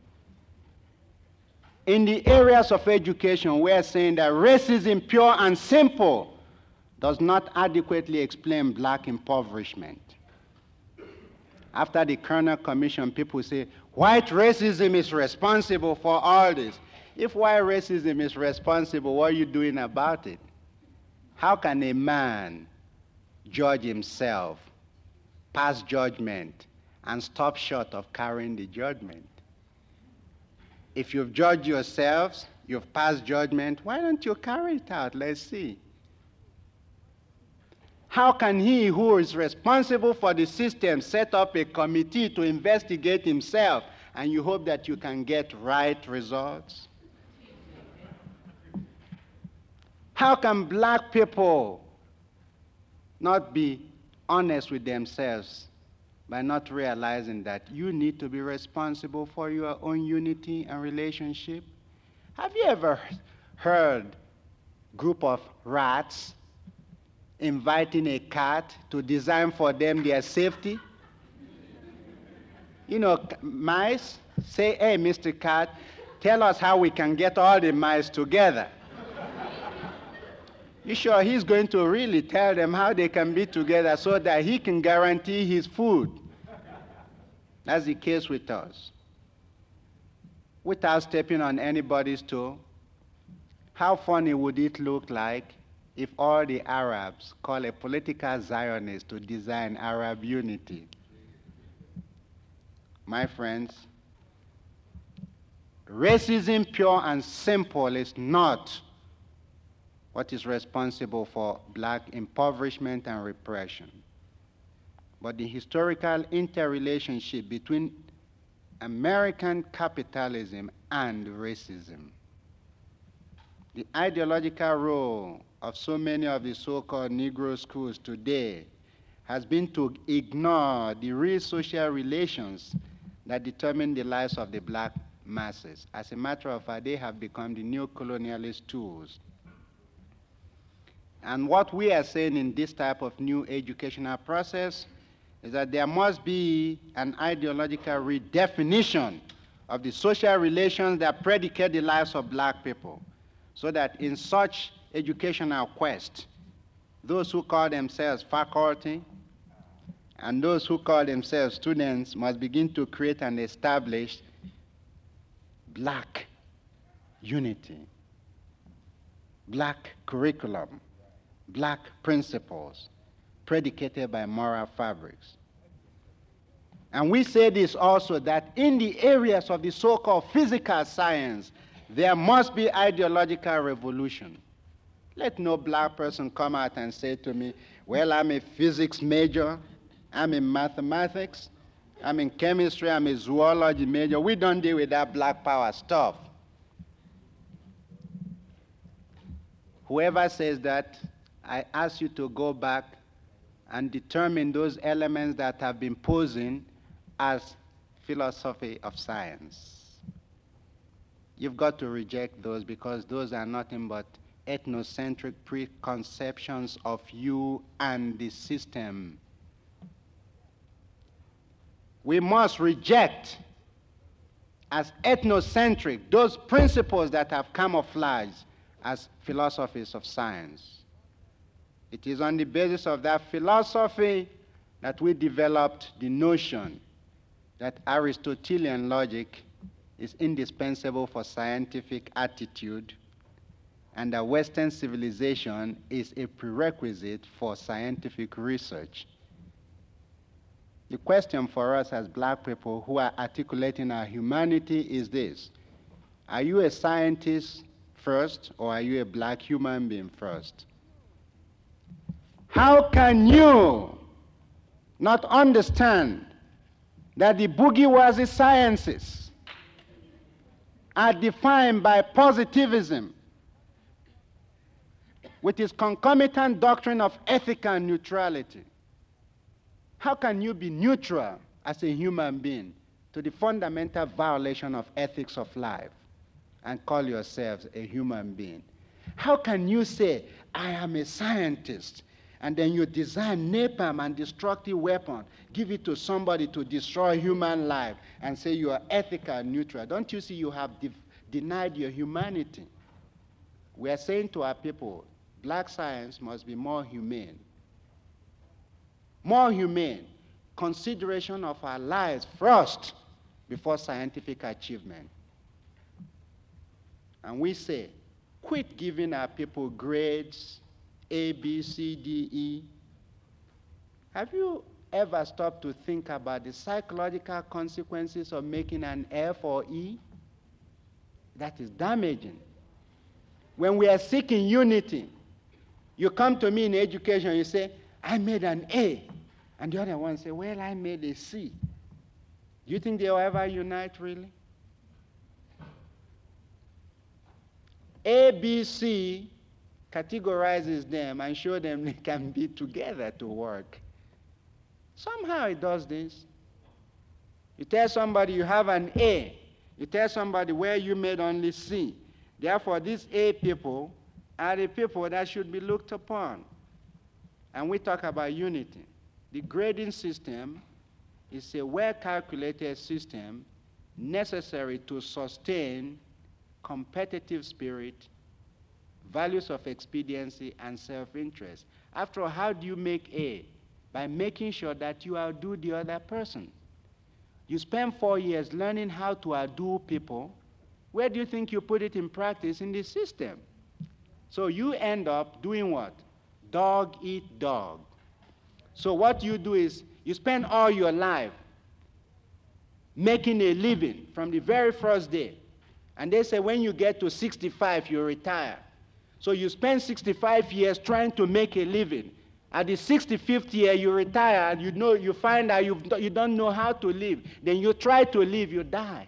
In the areas of education, we're saying that racism, pure and simple, does not adequately explain black impoverishment. After the Kerner Commission, people say, white racism is responsible for all this. If white racism is responsible, what are you doing about it? How can a man judge himself, pass judgment, and stop short of carrying the judgment? If you've judged yourselves, you've passed judgment, why don't you carry it out? Let's see. How can he who is responsible for the system set up a committee to investigate himself, and you hope that you can get right results? How can black people not be honest with themselves by not realizing that you need to be responsible for your own unity and relationship? Have you ever heard a group of rats inviting a cat to design for them their safety? You know, mice say, hey, Mr. Cat, tell us how we can get all the mice together. You sure he's going to really tell them how they can be together so that he can guarantee his food? That's the case with us. Without stepping on anybody's toe, how funny would it look like if all the Arabs call a political Zionist to design Arab unity? My friends, racism pure and simple is not what is responsible for black impoverishment and repression, but the historical interrelationship between American capitalism and racism. The ideological role of so many of the so-called Negro schools today has been to ignore the real social relations that determine the lives of the black masses. As a matter of fact, they have become the new colonialist tools. And what we are saying in this type of new educational process is that there must be an ideological redefinition of the social relations that predicate the lives of black people, so that in such educational quest, those who call themselves faculty and those who call themselves students must begin to create and establish black unity, black curriculum, black principles predicated by moral fabrics. And we say this also, that in the areas of the so-called physical science, there must be ideological revolution. Let no black person come out and say to me, well, I'm a physics major, I'm in mathematics, I'm in chemistry, I'm a zoology major. We don't deal with that black power stuff. Whoever says that, I ask you to go back and determine those elements that have been posing as philosophy of science. You've got to reject those, because those are nothing but ethnocentric preconceptions of you and the system. We must reject as ethnocentric those principles that have camouflaged as philosophies of science. It is on the basis of that philosophy that we developed the notion that Aristotelian logic is indispensable for scientific attitude, and that Western civilization is a prerequisite for scientific research. The question for us as black people who are articulating our humanity is this: are you a scientist first, or are you a black human being first? How can you not understand that the bourgeoisie sciences are defined by positivism with its concomitant doctrine of ethical neutrality? How can you be neutral as a human being to the fundamental violation of ethics of life and call yourselves a human being? How can you say, I am a scientist, and then you design napalm and destructive weapon, give it to somebody to destroy human life, and say you are ethical neutral? Don't you see you have denied your humanity? We are saying to our people, black science must be more humane. More humane. Consideration of our lives first before scientific achievement. And we say, quit giving our people grades, A, B, C, D, E. Have you ever stopped to think about the psychological consequences of making an F or E? That is damaging. When we are seeking unity, you come to me in education, you say, I made an A. And the other one say, well, I made a C. Do you think they'll ever unite, really? A, B, C categorizes them and shows them they can be together to work. Somehow it does this. You tell somebody you have an A. You tell somebody where you made only C. Therefore, these A people are the people that should be looked upon. And we talk about unity. The grading system is a well-calculated system necessary to sustain competitive spirit, values of expediency, and self-interest. After all, how do you make A? By making sure that you outdo the other person. You spend 4 years learning how to outdo people. Where do you think you put it in practice? In the system. So you end up doing what? Dog eat dog. So what you do is you spend all your life making a living from the very first day. And they say when you get to 65, you retire. So you spend 65 years trying to make a living. At the 65th year, you retire, and you find out you don't know how to live. Then you try to live, you die.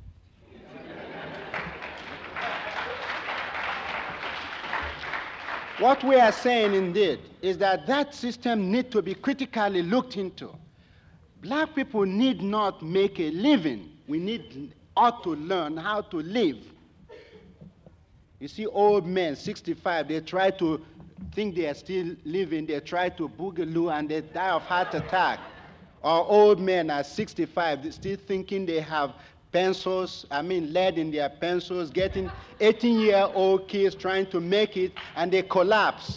What we are saying, indeed, is that that system needs to be critically looked into. Black people need not make a living. We ought to learn how to live. You see old men, 65, they try to think they are still living, they try to boogaloo and they die of heart attack. Or old men at 65, they're still thinking they have lead in their pencils, getting 18-year-old kids trying to make it, and they collapse.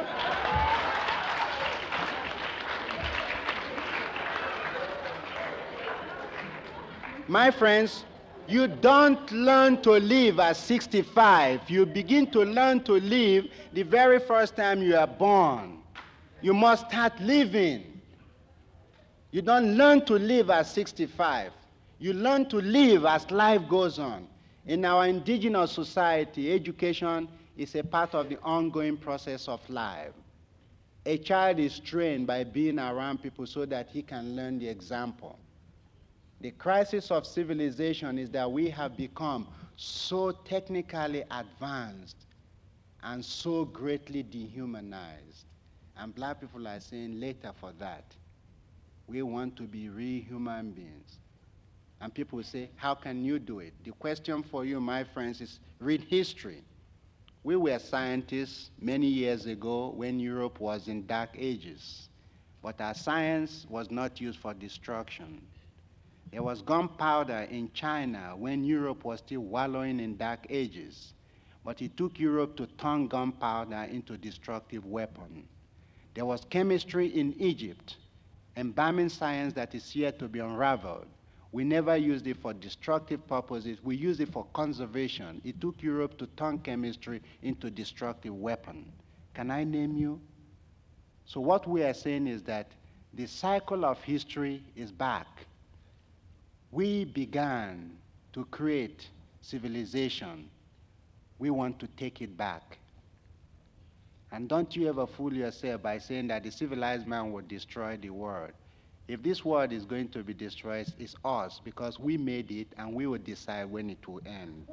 My friends, you don't learn to live at 65. You begin to learn to live the very first time you are born. You must start living. You don't learn to live at 65. You learn to live as life goes on. In our indigenous society, education is a part of the ongoing process of life. A child is trained by being around people so that he can learn the example. The crisis of civilization is that we have become so technically advanced and so greatly dehumanized. And black people are saying later for that. We want to be real human beings. And people say, how can you do it? The question for you, my friends, is read history. We were scientists many years ago when Europe was in dark ages. But our science was not used for destruction. There was gunpowder in China when Europe was still wallowing in dark ages. But it took Europe to turn gunpowder into destructive weapon. There was chemistry in Egypt, embalming science that is yet to be unraveled. We never used it for destructive purposes. We used it for conservation. It took Europe to turn chemistry into destructive weapon. Can I name you? So what we are saying is that the cycle of history is back. We began to create civilization. We want to take it back. And don't you ever fool yourself by saying that the civilized man will destroy the world. If this world is going to be destroyed, it's us, because we made it and we will decide when it will end.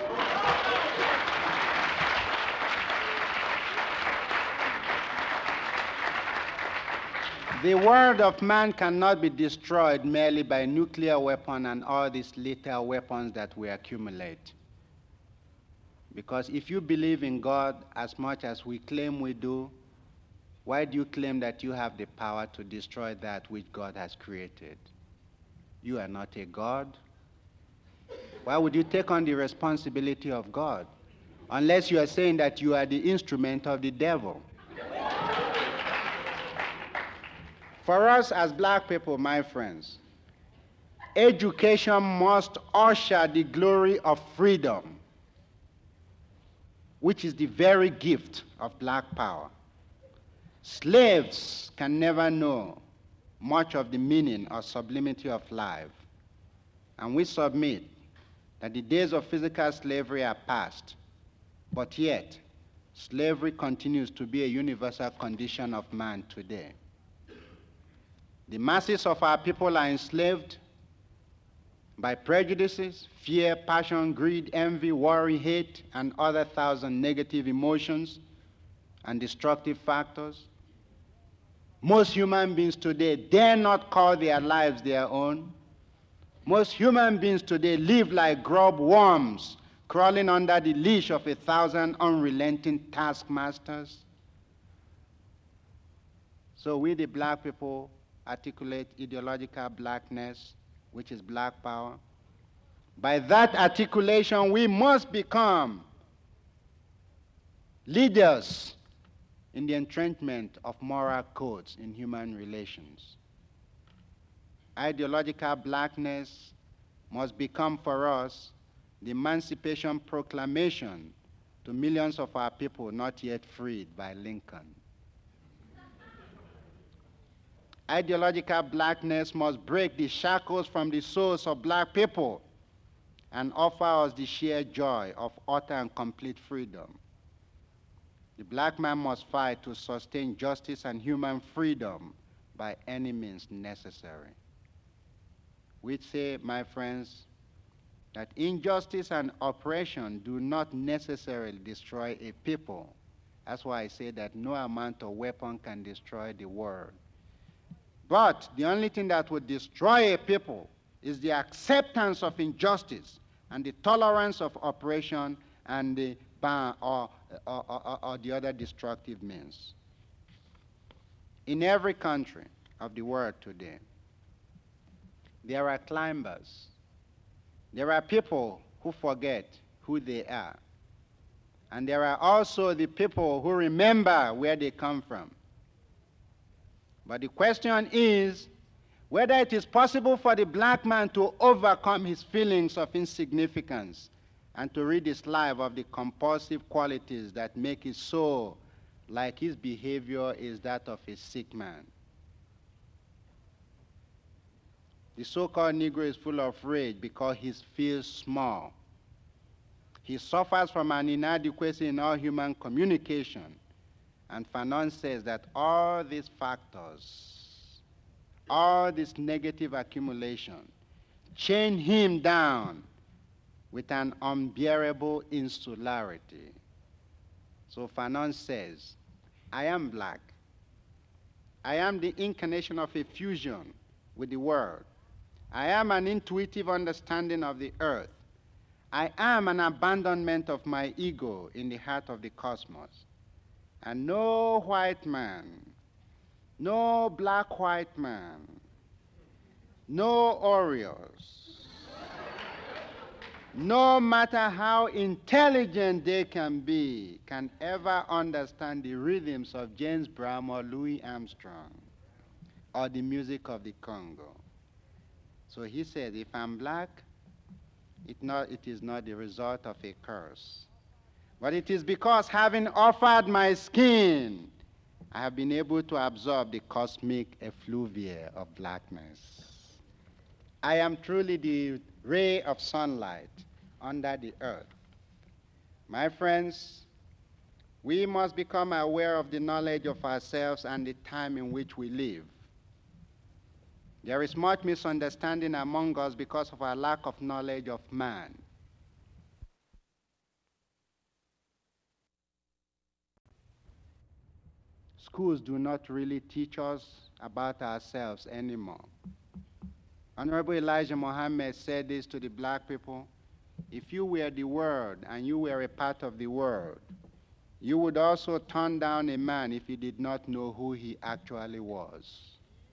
The world of man cannot be destroyed merely by nuclear weapon and all these lethal weapons that we accumulate. Because if you believe in God as much as we claim we do, why do you claim that you have the power to destroy that which God has created? You are not a God. Why would you take on the responsibility of God? Unless you are saying that you are the instrument of the devil. For us as black people, my friends, education must usher the glory of freedom, which is the very gift of black power. Slaves can never know much of the meaning or sublimity of life. And we submit that the days of physical slavery are past, but yet slavery continues to be a universal condition of man today. The masses of our people are enslaved by prejudices, fear, passion, greed, envy, worry, hate, and other thousand negative emotions and destructive factors. Most human beings today dare not call their lives their own. Most human beings today live like grub worms, crawling under the leash of 1,000 unrelenting taskmasters. So we, the black people, articulate ideological blackness, which is black power. By that articulation, we must become leaders in the entrenchment of moral codes in human relations. Ideological blackness must become for us the Emancipation Proclamation to millions of our people not yet freed by Lincoln. Ideological blackness must break the shackles from the souls of black people and offer us the sheer joy of utter and complete freedom. The black man must fight to sustain justice and human freedom by any means necessary. We say, my friends, that injustice and oppression do not necessarily destroy a people. That's why I say that no amount of weapon can destroy the world. But the only thing that would destroy a people is the acceptance of injustice and the tolerance of oppression and the or the other destructive means. In every country of the world today, there are climbers. There are people who forget who they are. And there are also the people who remember where they come from. But the question is whether it is possible for the black man to overcome his feelings of insignificance and to rid his life of the compulsive qualities that make it so like his behavior is that of a sick man. The so-called Negro is full of rage because he feels small. He suffers from an inadequacy in all human communication. And Fanon says that all these factors, all this negative accumulation, chain him down with an unbearable insularity. So Fanon says, I am black. I am the incarnation of a fusion with the world. I am an intuitive understanding of the earth. I am an abandonment of my ego in the heart of the cosmos. And no white man, no black white man, no Oreos, no matter how intelligent they can ever understand the rhythms of James Brown or Louis Armstrong or the music of the Congo. So he said, if I'm black, it is not the result of a curse. But it is because having offered my skin, I have been able to absorb the cosmic effluvia of blackness. I am truly the ray of sunlight under the earth. My friends, we must become aware of the knowledge of ourselves and the time in which we live. There is much misunderstanding among us because of our lack of knowledge of man. Schools do not really teach us about ourselves anymore. Honorable Elijah Muhammad said this to the black people: if you were the world and you were a part of the world, you would also turn down a man if you did not know who he actually was.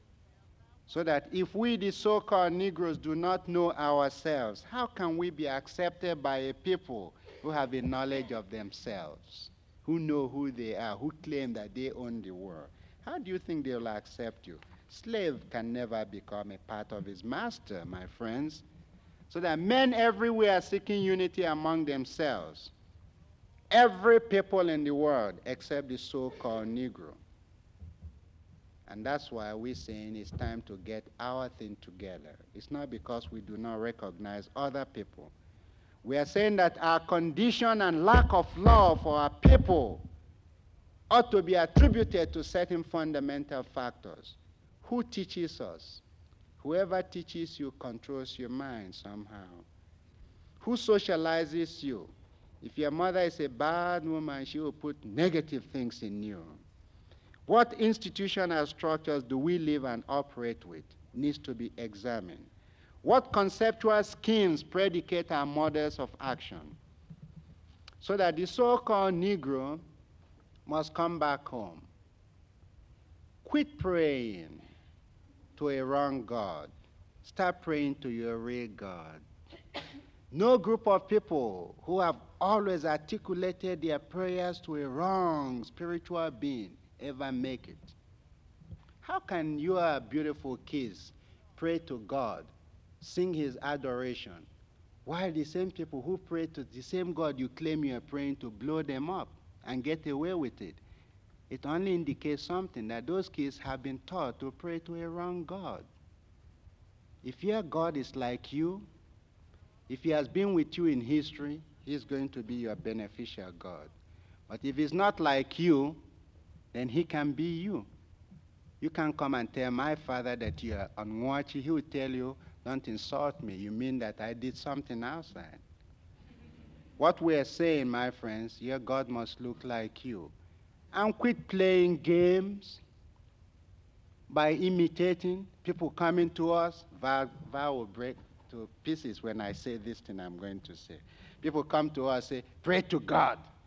So that if we, the so-called Negroes, do not know ourselves, how can we be accepted by a people who have a knowledge of themselves, who know who they are, who claim that they own the world? How do you think they will accept you? Slave can never become a part of his master, my friends. So that men everywhere are seeking unity among themselves. Every people in the world except the so-called Negro. And that's why we're saying it's time to get our thing together. It's not because we do not recognize other people. We are saying that our condition and lack of love for our people ought to be attributed to certain fundamental factors. Who teaches us? Whoever teaches you controls your mind somehow. Who socializes you? If your mother is a bad woman, she will put negative things in you. What institutional structures do we live and operate with needs to be examined. What conceptual schemes predicate our models of action? So that the so-called Negro must come back home. Quit praying to a wrong God. Start praying to your real God. No group of people who have always articulated their prayers to a wrong spiritual being ever make it. How can your beautiful kids pray to God, sing his adoration, while the same people who pray to the same God you claim you are praying to blow them up and get away with it? It only indicates something, that those kids have been taught to pray to a wrong God. If your God is like you, if he has been with you in history, he's going to be your beneficial God. But if he's not like you, then he can be you. You can come and tell my father that you are unwatchy. He will tell you, don't insult me. You mean that I did something outside. What we are saying, my friends, your God must look like you. And quit playing games by imitating people coming to us. Vow will break to pieces when I say this thing I'm going to say. People come to us and say, pray to God.